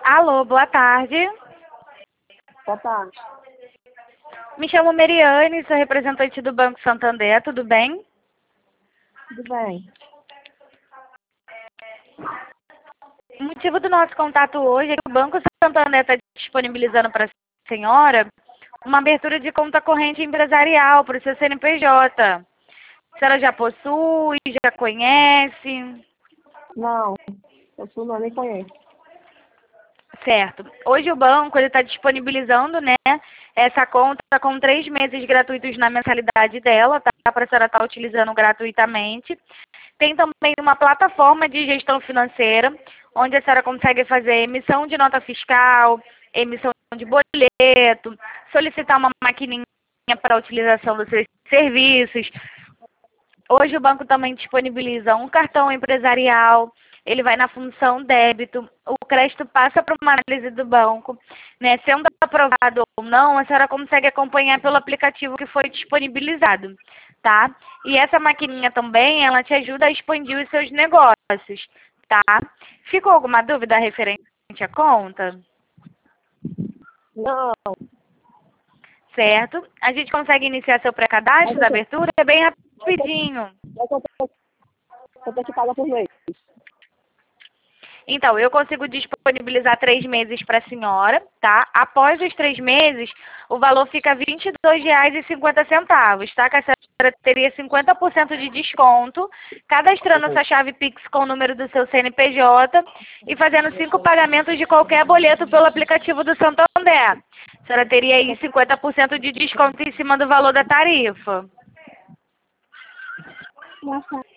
Alô, boa tarde. Boa tarde. Me chamo Meriane, sou representante do Banco Santander, tudo bem? Tudo bem. O motivo do nosso contato hoje é que o Banco Santander está disponibilizando para a senhora uma abertura de conta corrente empresarial para o seu CNPJ. A senhora já possui, já conhece? Não, eu não nem conheço. Certo. Hoje o banco está disponibilizando, né, essa conta com 3 meses gratuitos na mensalidade dela, tá? Para a senhora estar utilizando gratuitamente. Tem também uma plataforma de gestão financeira, onde a senhora consegue fazer emissão de nota fiscal, emissão de boleto, solicitar uma maquininha para a utilização dos seus serviços. Hoje o banco também disponibiliza um cartão empresarial, ele vai na função débito, o crédito passa para uma análise do banco, né? Sendo aprovado ou não, a senhora consegue acompanhar pelo aplicativo que foi disponibilizado, tá? E essa maquininha também, ela te ajuda a expandir os seus negócios, tá? Ficou alguma dúvida referente à conta? Não, Certo? A gente consegue iniciar seu pré-cadastro da abertura? É bem rapidinho. eu tenho que pagar por mês. Então, eu consigo disponibilizar 3 meses para a senhora, tá? Após os 3 meses, o valor fica R$ 22,50, tá? Que a senhora teria 50% de desconto, cadastrando essa chave Pix com o número do seu CNPJ e fazendo 5 pagamentos de qualquer boleto pelo aplicativo do Santander. A senhora teria aí 50% de desconto em cima do valor da tarifa. Nossa.